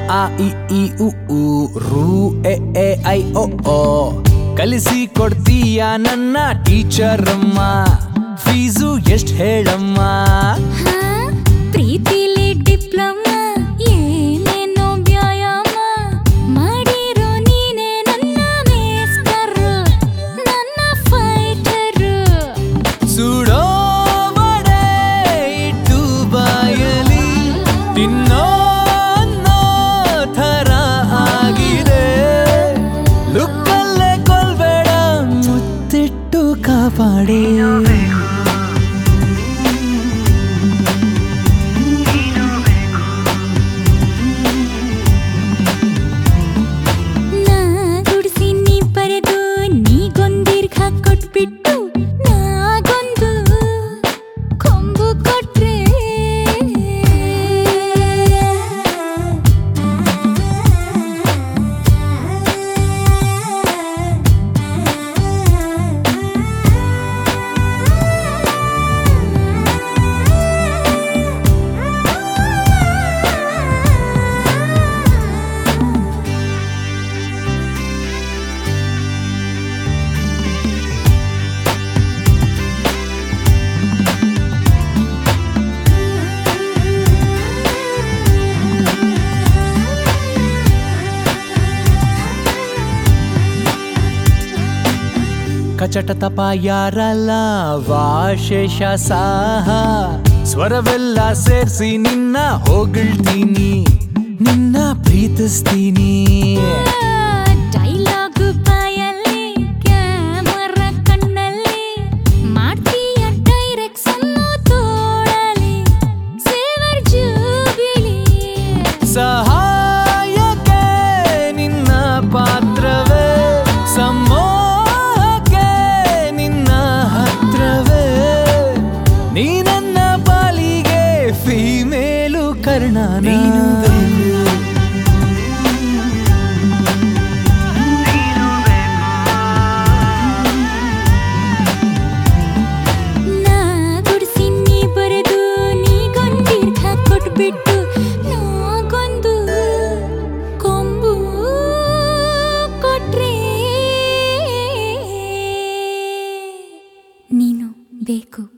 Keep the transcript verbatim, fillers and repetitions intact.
ಆ ಇ ಈ ಉ ಊ ರು ಎ ಎ ಐ ಒ ಓ ಕಲಿಸಿ ಕೊಡ್ತೀಯ ನನ್ನ ಟೀಚರ್ ಅಮ್ಮ ಫೀಸು ಎಷ್ಟ್ ಹೇಳಮ್ಮ ಪ್ರೀತಿಲಿ ಡಿಪ್ಲೊಮಾ ಏನೇನೋ ವ್ಯಾಯಾಮ ಮಾಡಿರೋ ನೀನೆ ನನ್ನ ಮೇಸ್ಟರ್ ನನ್ನ ಫೈಟರ್ ಸುಡೋ ವಡೆ ಇಟ್ಟು ಬಾಯಲಿ ತಿನ್ನೋ ಅನ್ನೋ ಥರ ಆಗಿದೆ ಲುಕ್ಕಲ್ಲೇ ಕೊಲ್ಬೇಡ ಮುತ್ತಿಟ್ಟು ಕಾಪಾಡೆ ಕೊಟ್ಬಿಟ್ಟು ನಾಗೊಂದು ಕೊಂಬು ಕೊಟ್ರೆ ಕಚಟ ತಪ ಯಾರಲ್ಲ ವಾಶೇಷ ಸಾಹ ಸ್ವರವೆಲ್ಲ ಸೇರ್ಸಿ ನಿನ್ನ ಹೊಗಳ್ತೀನಿ ನಿನ್ನ ಪ್ರೀತಿಸ್ತೀನಿ ಡೈಲಾಗು ಬಾಯಲ್ಲಿ ಕ್ಯಾಮರಾ ಕಣ್ಣಲ್ಲಿ ಮಾಡ್ತೀಯ ಡೈರೆಕ್ಷನ್ ತೋಳಲಿ ಸೇವರ್ ಜೂಬಿಲಿ ಸಹಾಯಕ್ಕೆ ನಿನ್ನ ಪಾತ್ರವೇ ಸಮೋ ನೀ ನನ್ನ ಪಾಲಿಗೆ ಫೀಮೇಲು ಕರ್ಣ ನೀನು ನಾ ಗುಡ್ಸಿ ನೀ ಬರೆದು ನೀಗೊಂದೀರ್ಘ ಕೊಟ್ಬಿಟ್ಟು ನಾಗೊಂದು ಕೊಂಬು ಕೊಟ್ರೆ ನೀನು ಬೇಕು.